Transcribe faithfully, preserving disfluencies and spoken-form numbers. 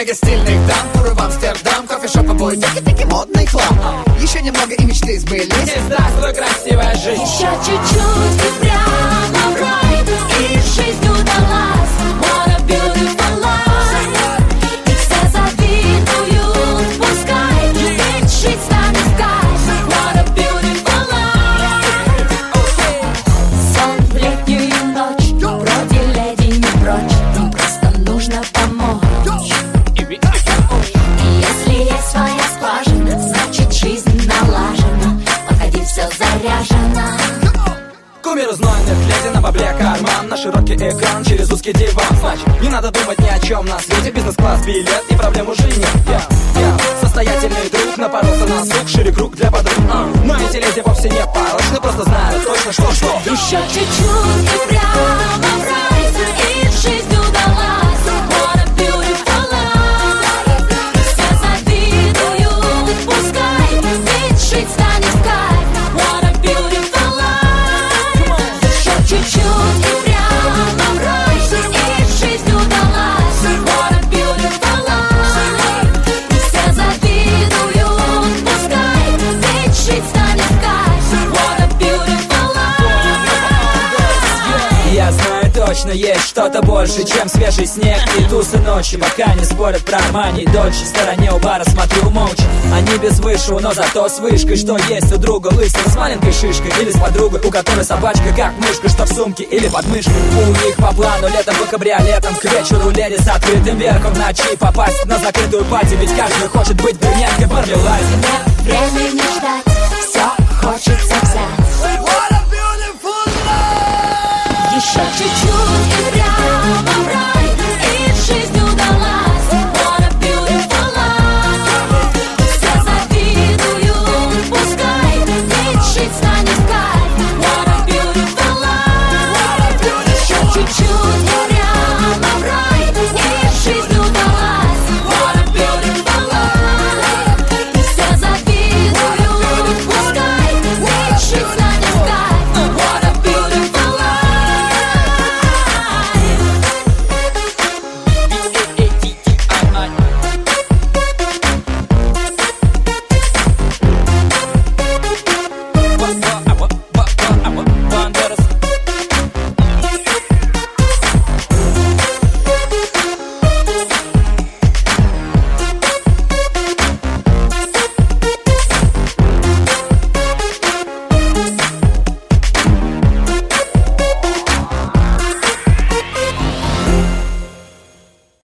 Много стильных дам, туры в Амстердам, кофешоп, обои, таки-таки модный хлам. Еще немного и мечты сбылись. И здравствуй, красивая жизнь. Еще чуть-чуть и прямо в рай, и жизнь удалась. What a beautiful life. И все завидуют, пускай, ведь жить станет в кайф. What a beautiful life. Сон в летнюю ночь, вроде леди не прочь, просто нужно помочь. И если есть своя скважина, значит жизнь налажена. Подходи, все заряжено. Кумир знойных леди на бабле карман, на широкий экран через узкий диван. Значит, не надо думать ни о чем на свете, бизнес-класс, билет и проблем уже нет. Я, я состоятельный друг, напоролся на сук, шире круг для подруг. uh. Но эти леди вовсе не порочны, просто знают точно, что что. Еще чуть-чуть и прямо в рай, и жизнь удалась. What a beautiful life. Все завидуют, пускай, ведь жить станет в кайф. What a beautiful life. Еще чуть-чуть и прямо в рай, и жизнь удалась. What a beautiful life. Все завидуют, пускай, ведь жить станет в кайф. What a beautiful life. Я знаю точно, есть что-то больше, чем свежий снег и тусы ночи. Пока не спорят про Армани и Дольче, в стороне у бара смотрю молча. Они без вышел, но зато с вышкой. Что есть у друга лысина с маленькой шишкой, или с подругой, у которой собачка как мышка, что в сумке или под мышкой. У них по плану летом в кабриолетом, к вечеру леди с открытым верхом, в ночи попасть на закрытую пати, ведь каждый хочет быть брюнеткой в Мармеладе. Нет времени ждать,